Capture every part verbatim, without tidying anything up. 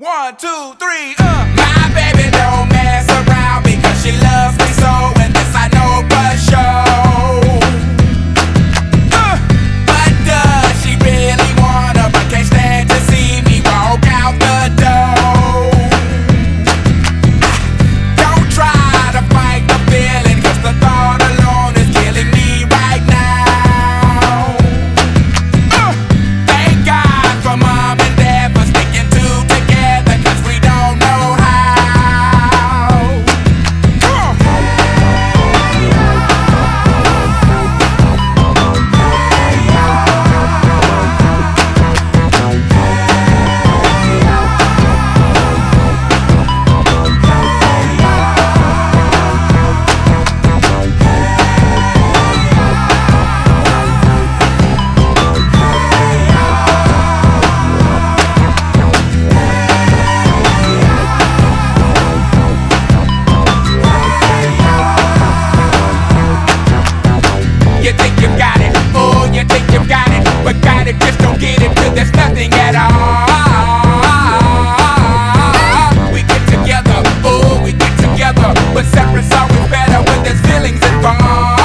One, two, three, uh. My baby don't mess around because she loves me so, and this I know for sure. Uh, but does she really wanna, but can't stand to see me walk out the door? Don't try to fight the feeling, cause the thought alone is killing me right now. Uh, thank God for mom and dad for sticking two together, cause we don't know how. You think you got it, oh, you think you got it, but got it, just don't get it, till there's nothing at all. We get together, oh, we get together, but separate's always better when there's feelings involved.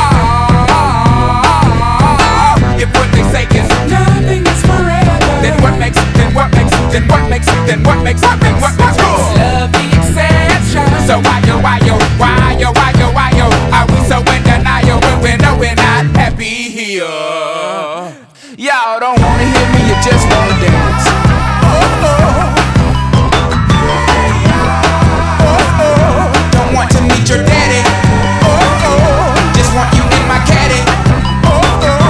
If what they say is nothing is forever, then what makes, then what makes, then what makes, then what makes, what makes, what makes love the exception? So why yo, why yo, why yo, why yo, why yo, are we so in denial when we know we're not happy here? Y'all don't wanna hear me, you just wanna dance. Oh, oh. Oh, oh. Don't want to meet your daddy. Oh, oh. Just want you in my caddy. Oh, oh.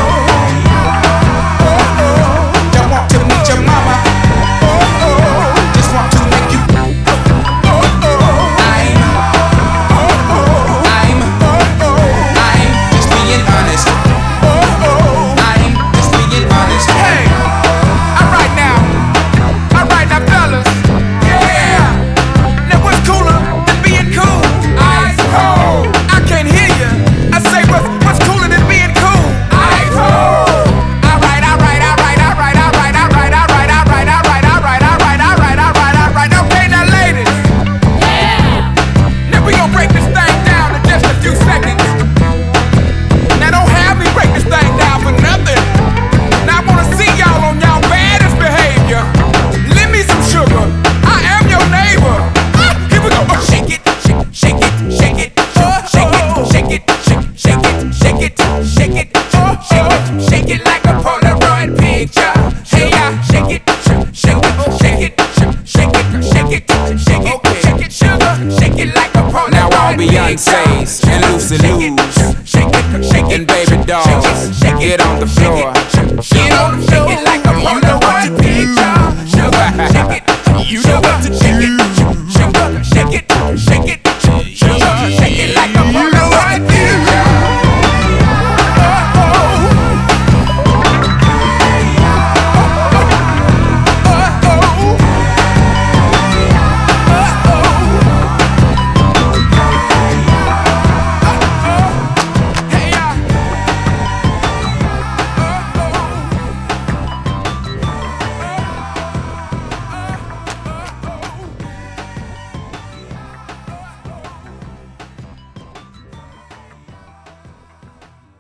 Oh, oh. Don't want to meet your mama. Oh, oh. Just want to make you. Oh, oh. I'm. Oh, oh. I'm. Oh, oh. I'm just being honest. Oh, oh. I'm just being honest. Hey, alright now, alright now, fellas. Yeah. Now what's cooler than being cool? Ice cold. I can't hear you. I say what's what's cooler than being cool? Ice cold. Alright, alright, alright, alright, alright, alright, alright, alright, alright, alright, alright, alright, alright, alright. Okay, now ladies. Yeah. Now we gon' break this thing down in just a few seconds. Now don't have me break this thing down for nothing. Now I wanna see y'all on y'all baddest behavior. Lend me some sugar. I am your neighbor. Ah, here we go. Oh, shake it, shake, shake it, shake it, oh, shake it, shake it, shake, shake it, shake it, shake it, oh, shake it, shake it like a Polaroid picture. Hey, yeah, shake it, shake, shake it, shake it, shake it, shake it, shake it, shake it, shake it, sugar, shake it like a Polaroid picture. Now all Beyonce.